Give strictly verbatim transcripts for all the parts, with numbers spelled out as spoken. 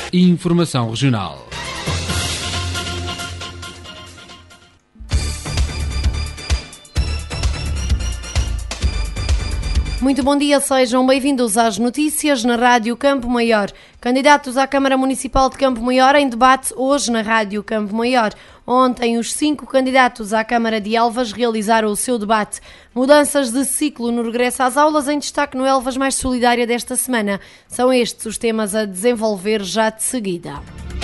Informação regional. Muito bom dia, sejam bem-vindos às notícias na Rádio Campo Maior. Candidatos à Câmara Municipal de Campo Maior em debate hoje na Rádio Campo Maior. Ontem, os cinco candidatos à Câmara de Elvas realizaram o seu debate. Mudanças de ciclo no regresso às aulas em destaque no Elvas Mais Solidária desta semana. São estes os temas a desenvolver já de seguida.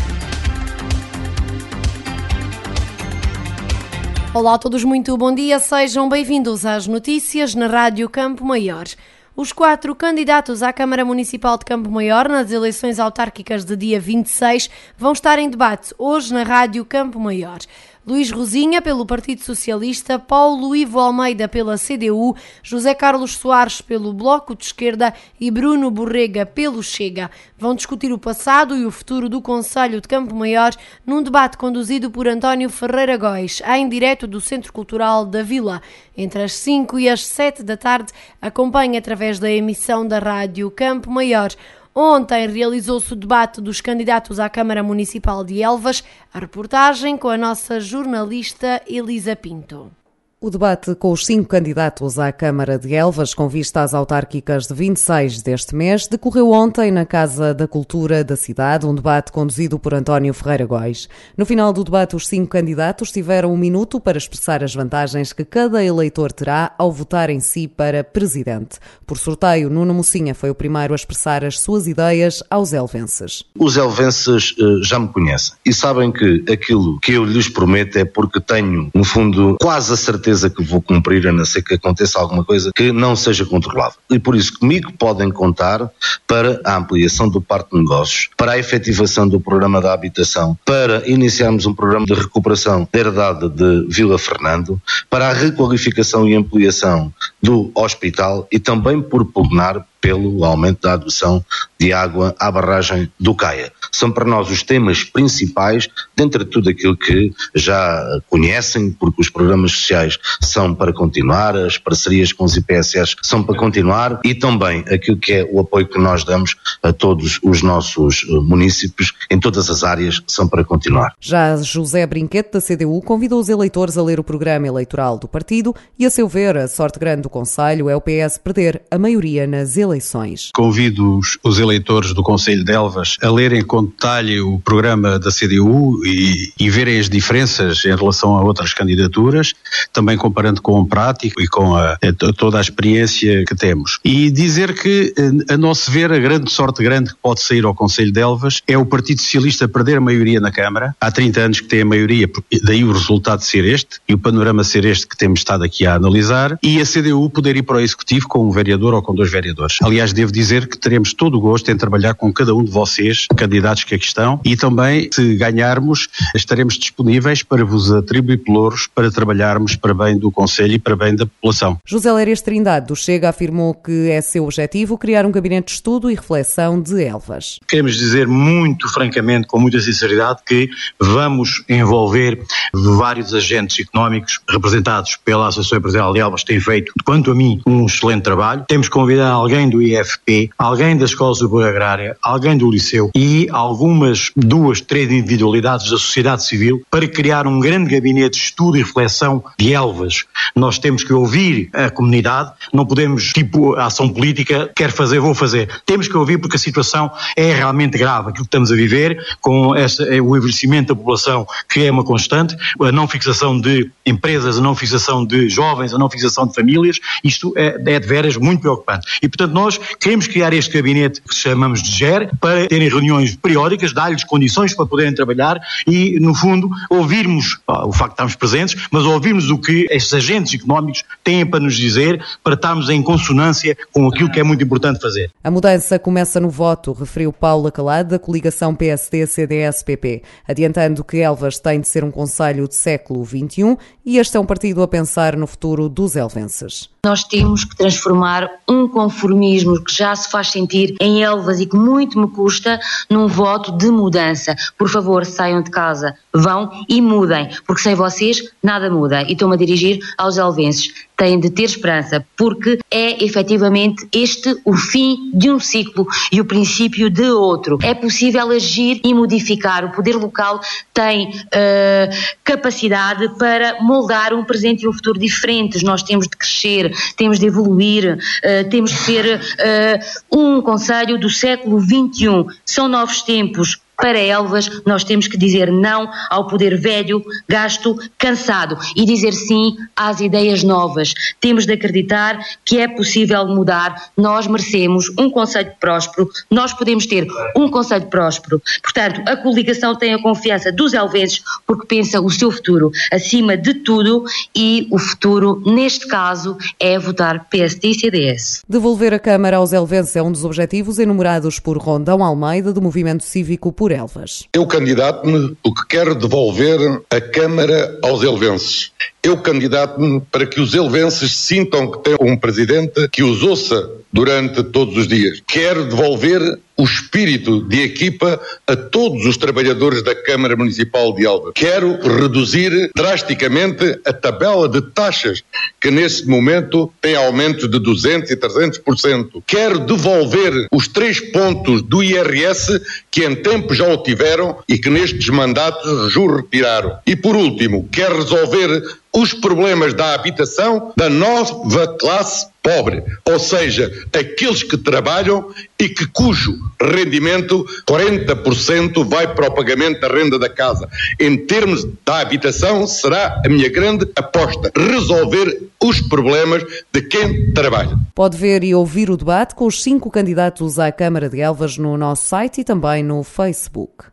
Olá a todos, muito bom dia, sejam bem-vindos às notícias na Rádio Campo Maior. Os quatro candidatos à Câmara Municipal de Campo Maior nas eleições autárquicas de dia vinte e seis vão estar em debate hoje na Rádio Campo Maior. Luís Rosinha, pelo Partido Socialista, Paulo Ivo Almeida, pela C D U, José Carlos Soares, pelo Bloco de Esquerda e Bruno Borrega, pelo Chega. Vão discutir o passado e o futuro do Concelho de Campo Maior num debate conduzido por António Ferreira Góis, em direto do Centro Cultural da Vila. Entre as cinco e as sete da tarde, acompanhe através da emissão da Rádio Campo Maior. Ontem realizou-se o debate dos candidatos à Câmara Municipal de Elvas. A reportagem com a nossa jornalista Elisa Pinto. O debate com os cinco candidatos à Câmara de Elvas, com vista às autárquicas de vinte e seis deste mês, decorreu ontem na Casa da Cultura da cidade, um debate conduzido por António Ferreira Góis. No final do debate, os cinco candidatos tiveram um minuto para expressar as vantagens que cada eleitor terá ao votar em si para presidente. Por sorteio, Nuno Mocinha foi o primeiro a expressar as suas ideias aos elvenses. Os elvenses uh, já me conhecem e sabem que aquilo que eu lhes prometo é porque tenho, no fundo, quase a certeza que vou cumprir, a não ser que aconteça alguma coisa que não seja controlável. E por isso comigo podem contar para a ampliação do parque de negócios, para a efetivação do programa da habitação, para iniciarmos um programa de recuperação da herdade de Vila Fernando, para a requalificação e ampliação do hospital e também por pugnar pelo aumento da adoção de água à barragem do Caia. São para nós os temas principais, dentre tudo aquilo que já conhecem, porque os programas sociais são para continuar, as parcerias com os I P S S são para continuar e também aquilo que é o apoio que nós damos a todos os nossos munícipes em todas as áreas são para continuar. Já José Brinquete, da C D U, convidou os eleitores a ler o programa eleitoral do partido e, a seu ver, a sorte grande do Concelho é o P S perder a maioria nas eleições. Convido os, os eleitores do Concelho de Elvas a lerem com detalhe o programa da C D U e, e verem as diferenças em relação a outras candidaturas, também comparando com o prático e com a, a, toda a experiência que temos. E dizer que, a nosso ver, a grande sorte grande que pode sair ao Concelho de Elvas é o Partido Socialista perder a maioria na Câmara. Há trinta anos que tem a maioria, daí o resultado ser este e o panorama ser este que temos estado aqui a analisar, e a C D U poder ir para o Executivo com um vereador ou com dois vereadores. Aliás, devo dizer que teremos todo o gosto em trabalhar com cada um de vocês, candidatos que aqui estão, e também, se ganharmos, estaremos disponíveis para vos atribuir pelouros para trabalharmos para bem do Concelho e para bem da população. José Lérias Trindade, do Chega, afirmou que é seu objetivo criar um gabinete de estudo e reflexão de Elvas. Queremos dizer muito francamente, com muita sinceridade, que vamos envolver vários agentes económicos representados pela Associação Empresarial de Elvas, que tem feito, quanto a mim, um excelente trabalho. Temos que convidar alguém do I F P, alguém da Escola Superior Agrária, alguém do Liceu e algumas, duas, três individualidades da sociedade civil para criar um grande gabinete de estudo e reflexão de Elvas. Nós temos que ouvir a comunidade, não podemos, tipo, a ação política, quer fazer, vou fazer. Temos que ouvir porque a situação é realmente grave, aquilo que estamos a viver, com essa, o envelhecimento da população, que é uma constante, a não fixação de empresas, a não fixação de jovens, a não fixação de famílias, isto é, é de veras muito preocupante. E, portanto, nós queremos criar este gabinete que chamamos de G E R para terem reuniões periódicas, dar-lhes condições para poderem trabalhar e, no fundo, ouvirmos, ó, o facto de estarmos presentes, mas ouvirmos o que estes agentes económicos têm para nos dizer, para estarmos em consonância com aquilo que é muito importante fazer. A mudança começa no voto, referiu Paulo Acalado, da coligação P S D C D S P P, adiantando que Elvas tem de ser um concelho de século vinte e um e este é um partido a pensar no futuro dos elvenses. Nós temos que transformar um conformismo que já se faz sentir em Elvas e que muito me custa num voto de mudança. Por favor, saiam de casa, vão e mudem, porque sem vocês nada muda. E estou-me a dirigir aos elvenses. têm de ter esperança, porque é efetivamente este o fim de um ciclo e o princípio de outro. É possível agir e modificar. O poder local tem uh, capacidade para moldar um presente e um futuro diferentes. Nós temos de crescer, temos de evoluir, uh, temos de ser uh, um concelho do século vinte e um. São novos tempos. Para Elvas, nós temos que dizer não ao poder velho, gasto, cansado e dizer sim às ideias novas. Temos de acreditar que é possível mudar. Nós merecemos um concelho próspero, nós podemos ter um concelho próspero. Portanto, a coligação tem a confiança dos elvenses porque pensa o seu futuro acima de tudo e o futuro, neste caso, é votar P S D e C D S. Devolver a Câmara aos elvenses é um dos objetivos enumerados por Rondão Almeida, do Movimento Cívico por Elvas. Eu candidato-me porque quero devolver a Câmara aos elvenses. Eu candidato-me para que os elvenses sintam que têm um presidente que os ouça durante todos os dias. Quero devolver o espírito de equipa a todos os trabalhadores da Câmara Municipal de Elvas. Quero reduzir drasticamente a tabela de taxas, que neste momento tem aumentos de duzentos e trezentos por cento. Quero devolver os três pontos do I R S que em tempo já o tiveram e que nestes mandatos os retiraram. E por último, quero resolver os problemas da habitação da nova classe pobre, ou seja, aqueles que trabalham e que cujo rendimento quarenta por cento vai para o pagamento da renda da casa. Em termos da habitação, será a minha grande aposta, resolver os problemas de quem trabalha. Pode ver e ouvir o debate com os cinco candidatos à Câmara de Elvas no nosso site e também no Facebook.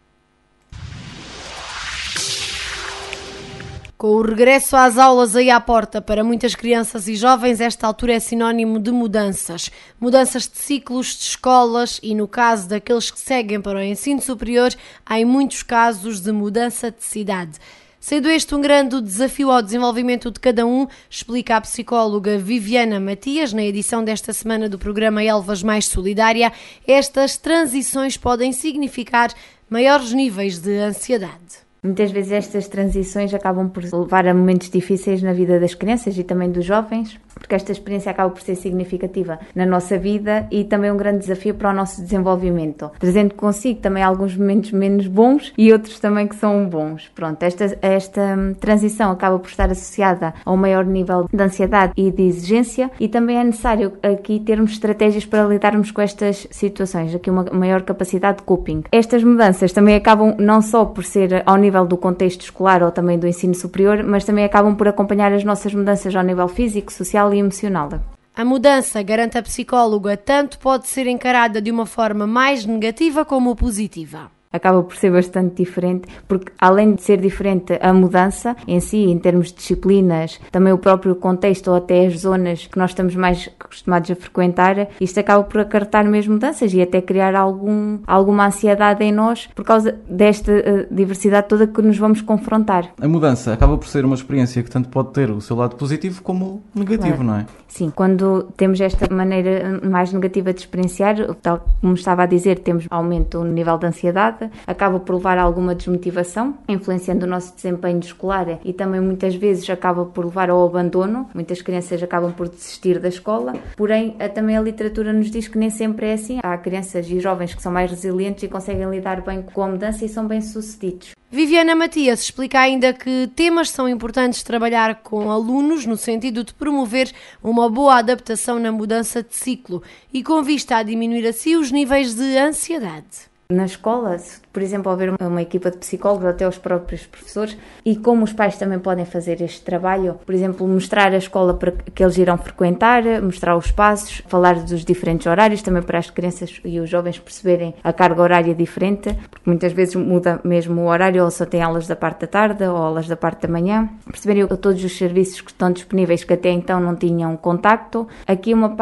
Com o regresso às aulas aí à porta para muitas crianças e jovens, esta altura é sinónimo de mudanças. Mudanças de ciclos, de escolas e, no caso daqueles que seguem para o ensino superior, há em muitos casos de mudança de cidade. Sendo este um grande desafio ao desenvolvimento de cada um, explica a psicóloga Viviana Matias, na edição desta semana do programa Elvas Mais Solidária, estas transições podem significar maiores níveis de ansiedade. Muitas vezes estas transições acabam por levar a momentos difíceis na vida das crianças e também dos jovens, porque esta experiência acaba por ser significativa na nossa vida e também um grande desafio para o nosso desenvolvimento, trazendo consigo também alguns momentos menos bons e outros também que são bons. Pronto, esta, esta transição acaba por estar associada a um maior nível de ansiedade e de exigência e também é necessário aqui termos estratégias para lidarmos com estas situações, aqui uma maior capacidade de coping. Estas mudanças também acabam não só por ser ao nível do contexto escolar ou também do ensino superior, mas também acabam por acompanhar as nossas mudanças ao nível físico, social e emocional. A mudança, garante a psicóloga, tanto pode ser encarada de uma forma mais negativa como positiva. Acaba por ser bastante diferente, porque além de ser diferente a mudança em si, em termos de disciplinas, também o próprio contexto ou até as zonas que nós estamos mais acostumados a frequentar, isto acaba por acarretar mesmo mudanças e até criar algum, alguma ansiedade em nós por causa desta uh, diversidade toda que nos vamos confrontar. A mudança acaba por ser uma experiência que tanto pode ter o seu lado positivo como negativo, claro. Não é? Sim, quando temos esta maneira mais negativa de experienciar, tal como estava a dizer, temos aumento no nível de ansiedade, acaba por levar a alguma desmotivação, influenciando o nosso desempenho escolar e também muitas vezes acaba por levar ao abandono. Muitas crianças acabam por desistir da escola, porém também a literatura nos diz que nem sempre é assim. Há crianças e jovens que são mais resilientes e conseguem lidar bem com a mudança e são bem-sucedidos. Viviana Matias explica ainda que temas são importantes trabalhar com alunos no sentido de promover uma boa adaptação na mudança de ciclo e com vista a diminuir assim os níveis de ansiedade. Na escola, se, por exemplo, houver uma equipa de psicólogos ou até os próprios professores e como os pais também podem fazer este trabalho, por exemplo, mostrar a escola para que eles irão frequentar, mostrar os passos, falar dos diferentes horários, também para as crianças e os jovens perceberem a carga horária diferente, porque muitas vezes muda mesmo o horário, ou só tem aulas da parte da tarde ou aulas da parte da manhã, perceberem todos os serviços que estão disponíveis que até então não tinham contacto. Aqui uma parte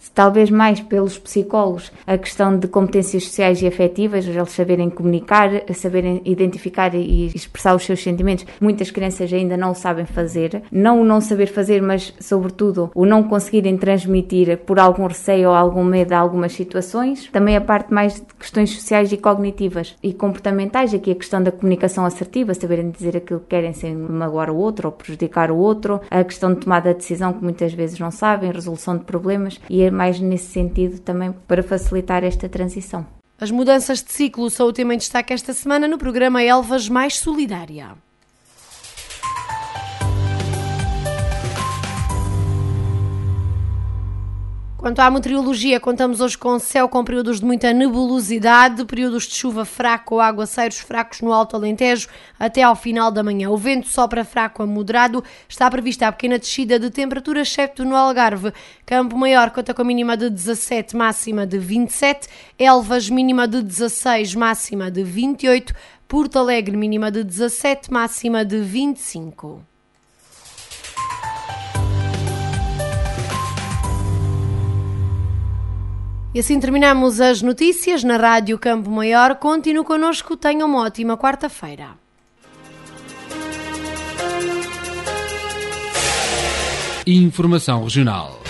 talvez mais pelos psicólogos, a questão de competências sociais e afetivas, eles saberem comunicar, saberem identificar e expressar os seus sentimentos. Muitas crianças ainda não o sabem fazer, não o não saber fazer, mas sobretudo o não conseguirem transmitir por algum receio ou algum medo a algumas situações. Também a parte mais de questões sociais e cognitivas e comportamentais, aqui a questão da comunicação assertiva, saberem dizer aquilo que querem sem magoar o outro ou prejudicar o outro, a questão de tomada de decisão que muitas vezes não sabem, resolução de problemas, e é mais nesse sentido também para facilitar esta transição. As mudanças de ciclo são o tema em destaque esta semana no programa Elvas Mais Solidária. Quanto à meteorologia, contamos hoje com céu com períodos de muita nebulosidade, períodos de chuva fraca ou aguaceiros fracos no Alto Alentejo até ao final da manhã. O vento sopra fraco a moderado, está prevista a pequena descida de temperatura, excepto no Algarve. Campo Maior conta com mínima de dezassete, máxima de vinte e sete, Elvas mínima de dezasseis, máxima de vinte e oito, Porto Alegre mínima de dezassete, máxima de vinte e cinco. E assim terminamos as notícias na Rádio Campo Maior. Continue connosco, tenham uma ótima quarta-feira. Informação regional.